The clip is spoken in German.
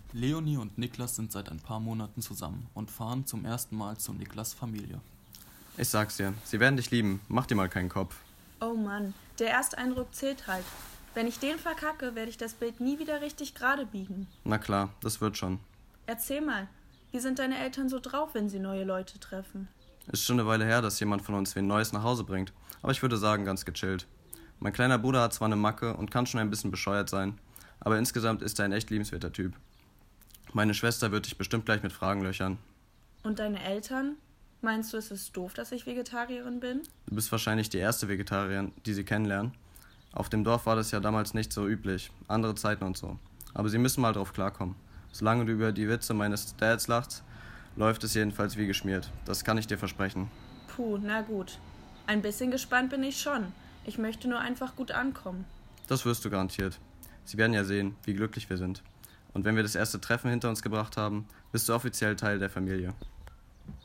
Leonie und Niklas sind seit ein paar Monaten zusammen und fahren zum ersten Mal zu Niklas' Familie. Ich sag's dir, sie werden dich lieben. Mach dir mal keinen Kopf. Oh Mann, der Ersteindruck zählt halt. Wenn ich den verkacke, werde ich das Bild nie wieder richtig gerade biegen. Na klar, das wird schon. Erzähl mal, wie sind deine Eltern so drauf, wenn sie neue Leute treffen? Ist schon eine Weile her, dass jemand von uns wen Neues nach Hause bringt. Aber ich würde sagen, ganz gechillt. Mein kleiner Bruder hat zwar eine Macke und kann schon ein bisschen bescheuert sein, aber insgesamt ist er ein echt liebenswerter Typ. Meine Schwester wird dich bestimmt gleich mit Fragen löchern. Und deine Eltern? Meinst du, es ist doof, dass ich Vegetarierin bin? Du bist wahrscheinlich die erste Vegetarierin, die sie kennenlernen. Auf dem Dorf war das ja damals nicht so üblich. Andere Zeiten und so. Aber sie müssen mal drauf klarkommen. Solange du über die Witze meines Dads lachst, läuft es jedenfalls wie geschmiert. Das kann ich dir versprechen. Puh, na gut. Ein bisschen gespannt bin ich schon. Ich möchte nur einfach gut ankommen. Das wirst du garantiert. Sie werden ja sehen, wie glücklich wir sind. Und wenn wir das erste Treffen hinter uns gebracht haben, bist du offiziell Teil der Familie.